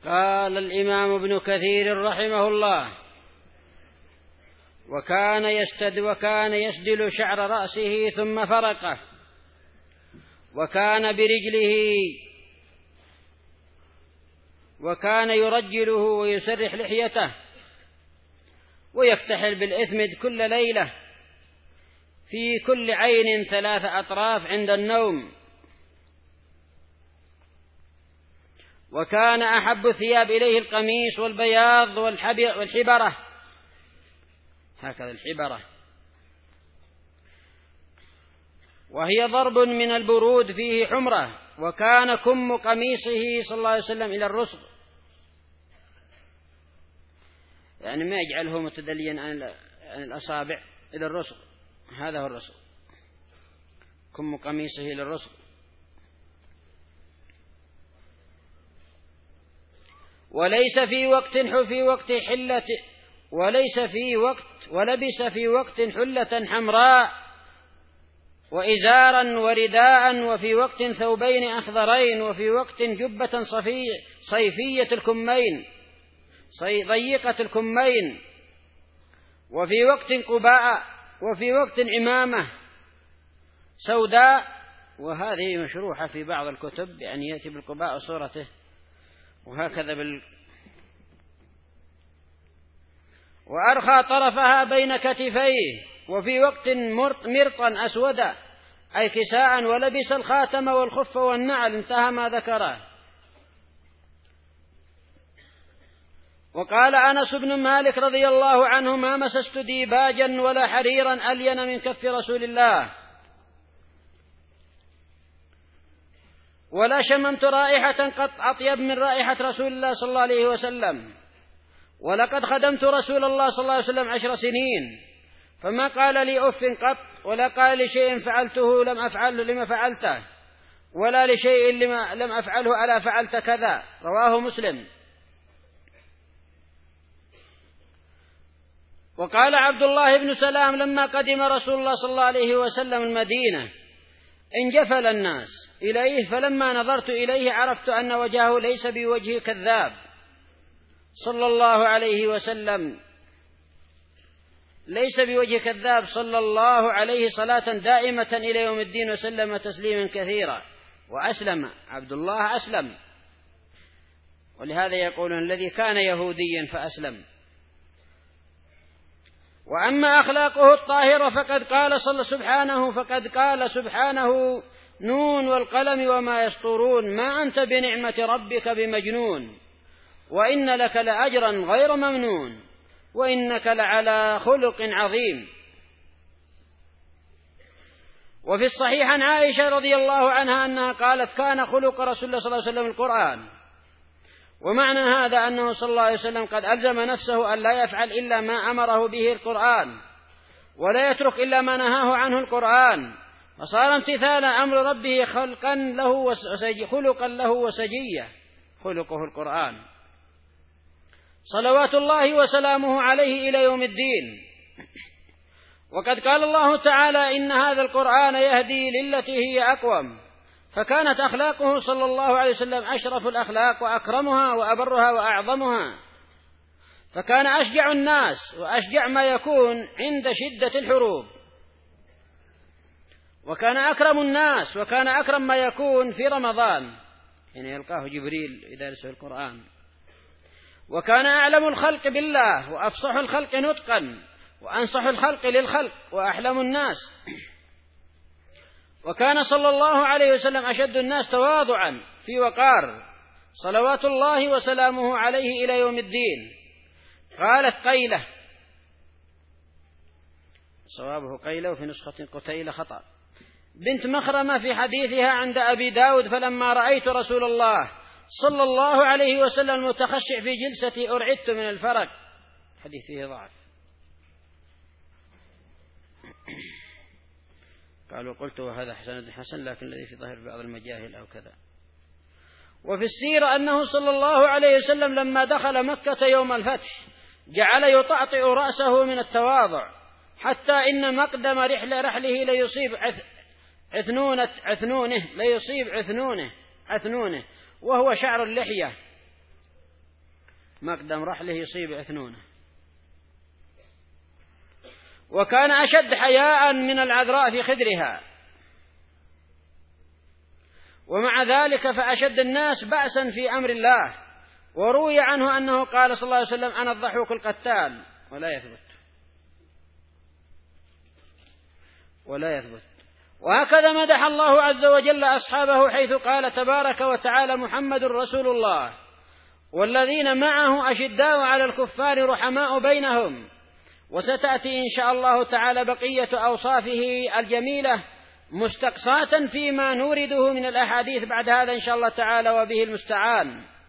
قال الإمام ابن كثير رحمه الله: وكان يسدل شعر رأسه ثم فرقه، وكان يرجله ويسرح لحيته، ويكتحل بالإثمد كل ليلة في كل عين 3 أطراف عند النوم. وكان أحب الثياب إليه القميص والبياض والحبرة، هكذا الحبرة، وهي ضرب من البرود فيه حمرة. وكان كم قميصه صلى الله عليه وسلم إلى الرسغ، يعني ما يجعله متدليا عن الأصابع، إلى الرسغ، هذا هو الرسغ، كم قميصه إلى الرسغ. ولبس في وقت حلة حمراء وإزارا ورداء، وفي وقت ثوبين أخضرين، وفي وقت جبة صيفية الكمين ضيقة الكمين، وفي وقت قباء، وفي وقت عمامة سوداء. وهذه مشروحة في بعض الكتب، يعني يأتي بالقباء صورته، وهكذا وأرخى طرفها بين كتفيه، وفي وقت مرطا أسودا، أي كساء، ولبس الخاتم والخف والنعل، انتهى ما ذكره. وقال أنس بن مالك رضي الله عنه: ما مسست ديباجا ولا حريرا ألين من كف رسول الله، ولا شممت رائحة قط أطيب من رائحة رسول الله صلى الله عليه وسلم. ولقد خدمت رسول الله صلى الله عليه وسلم 10 سنين، فما قال لي أف قط، ولا قال لشيء فعلته لم أفعله لما فعلته، ولا لشيء لم أفعله ألا فعلت كذا. رواه مسلم. وقال عبد الله بن سلام: لما قدم رسول الله صلى الله عليه وسلم المدينة انجفل الناس إليه، فلما نظرت إليه عرفت أن وجهه ليس بوجه كذاب صلى الله عليه وسلم، ليس بوجه كذاب صلى الله عليه صلاة دائمة إلى يوم الدين، وسلم تسليما كثيرا. وأسلم عبد الله، أسلم، ولهذا يقولون الذي كان يهوديا فأسلم. وأما أخلاقه الطاهرة فقد قال سبحانه: نون والقلم وما يسطرون، ما أنت بنعمة ربك بمجنون، وإن لك لأجرا غير ممنون، وإنك لعلى خلق عظيم. وفي الصحيح عن عائشة رضي الله عنها أنها قالت: كان خلق رسول الله صلى الله عليه وسلم القرآن. ومعنى هذا أنه صلى الله عليه وسلم قد ألزم نفسه أن لا يفعل إلا ما أمره به القرآن، ولا يترك إلا ما نهاه عنه القرآن، فصار امتثال أمر ربه خلقا له وسجية، خلقه القرآن صلوات الله وسلامه عليه إلى يوم الدين. وقد قال الله تعالى: إن هذا القرآن يهدي للتي هي أقوم. فكانت أخلاقه صلى الله عليه وسلم أشرف الأخلاق وأكرمها وأبرها وأعظمها، فكان أشجع الناس وأشجع ما يكون عند شدة الحروب، وكان أكرم الناس وكان أكرم ما يكون في رمضان حين يلقاه جبريل يدرس القرآن، وكان أعلم الخلق بالله وأفصح الخلق نطقا وأنصح الخلق للخلق وأحلم الناس. وكان صلى الله عليه وسلم أشد الناس تواضعا في وقار صلوات الله وسلامه عليه إلى يوم الدين. قالت قيلة، صوابه قيلة، وفي نسخة قتيلة خطأ، بنت مخرمة في حديثها عند أبي داود: فلما رأيت رسول الله صلى الله عليه وسلم متخشع في جلستي أرعدت من الفرق. حديث فيه ضعف. قالوا قلت وهذا حسن، لكن الذي في ظاهر بعض المجاهل أو كذا. وفي السيرة أنه صلى الله عليه وسلم لما دخل مكة يوم الفتح جعل يطأطئ رأسه من التواضع، حتى إن مقدم رحله ليصيب عثنونه، وهو شعر اللحية، مقدم رحله يصيب عثنونه. وكان أشد حياء من العذراء في خدرها، ومع ذلك فأشد الناس بأسا في أمر الله. وروي عنه أنه قال صلى الله عليه وسلم: أنا الضحوك القتال، ولا يثبت. وهكذا مدح الله عز وجل أصحابه حيث قال تبارك وتعالى: محمد رسول الله والذين معه أشداء على الكفار رحماء بينهم. وستأتي إن شاء الله تعالى بقية أوصافه الجميلة مستقصاة فيما نورده من الأحاديث بعد هذا إن شاء الله تعالى، وبه المستعان.